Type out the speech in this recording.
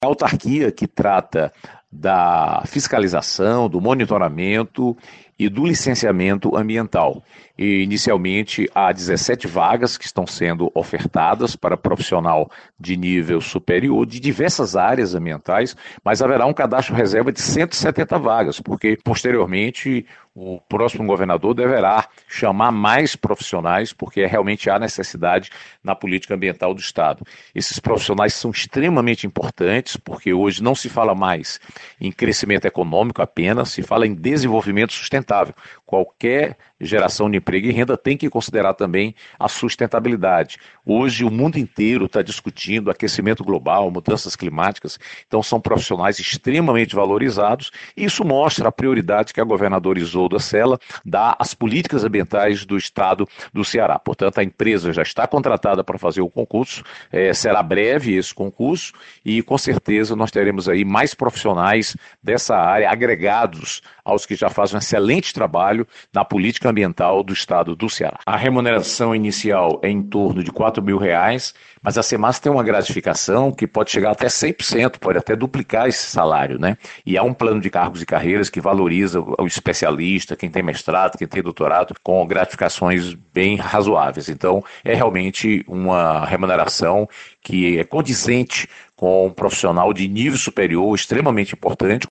a autarquia que trata da fiscalização, do monitoramento e do licenciamento ambiental. E, inicialmente, há 17 vagas que estão sendo ofertadas para profissional de nível superior de diversas áreas ambientais, mas haverá um cadastro reserva de 170 vagas, porque, posteriormente, o próximo governador deverá chamar mais profissionais, porque realmente há necessidade na política ambiental do Estado. Esses profissionais são extremamente importantes, porque hoje não se fala mais em crescimento econômico apenas, se fala em desenvolvimento sustentável. Qualquer geração de emprego e renda tem que considerar também a sustentabilidade. Hoje o mundo inteiro está discutindo aquecimento global, mudanças climáticas, então são profissionais extremamente valorizados e isso mostra a prioridade que a governadora Isolda Sela dá às políticas ambientais do Estado do Ceará. Portanto, a empresa já está contratada para fazer o concurso, será breve esse concurso e com certeza nós teremos aí mais profissionais dessa área agregados aos que já fazem um excelente trabalho na política ambiental do Estado do Ceará. A remuneração inicial é em torno de R$ 4.000, mas a Semas tem uma gratificação que pode chegar até 100%, pode até duplicar esse salário, né? E há um plano de cargos e carreiras que valoriza o especialista, quem tem mestrado, quem tem doutorado, com gratificações bem razoáveis. Então, é realmente uma remuneração que é condizente com um profissional de nível superior, extremamente importante.